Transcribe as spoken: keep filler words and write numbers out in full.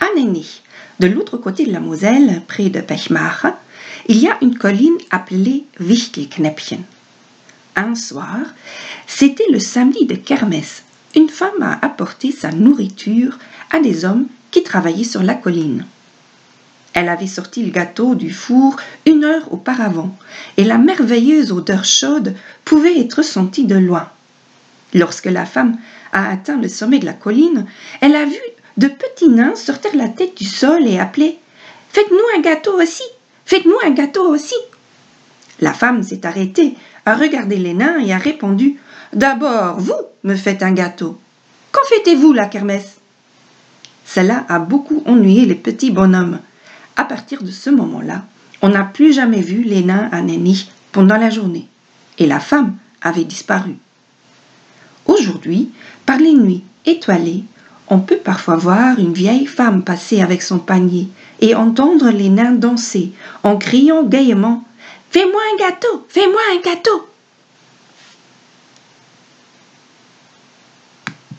À Nenich, de l'autre côté de la Moselle, près de Pechmacher, il y a une colline appelée Wichtelknäppchen. Un soir, c'était le samedi de kermesse. Une femme a apporté sa nourriture à des hommes qui travaillaient sur la colline. Elle avait sorti le gâteau du four une heure auparavant, et la merveilleuse odeur chaude pouvait être sentie de loin. Lorsque la femme a atteint le sommet de la colline, elle a vu de petits nains sortir la tête du sol et appeler « Faites-nous un gâteau aussi! Faites-nous un gâteau aussi !» La femme s'est arrêtée, a regardé les nains et a répondu « D'abord, vous me faites un gâteau. Quand fêtez-vous la kermesse ?» Cela a beaucoup ennuyé les petits bonhommes. À partir de ce moment-là, on n'a plus jamais vu les nains à Nenich pendant la journée, et la femme avait disparu. Aujourd'hui, par les nuits étoilées, on peut parfois voir une vieille femme passer avec son panier et entendre les nains danser en criant gaîment « Fais-moi un gâteau, fais-moi un gâteau !»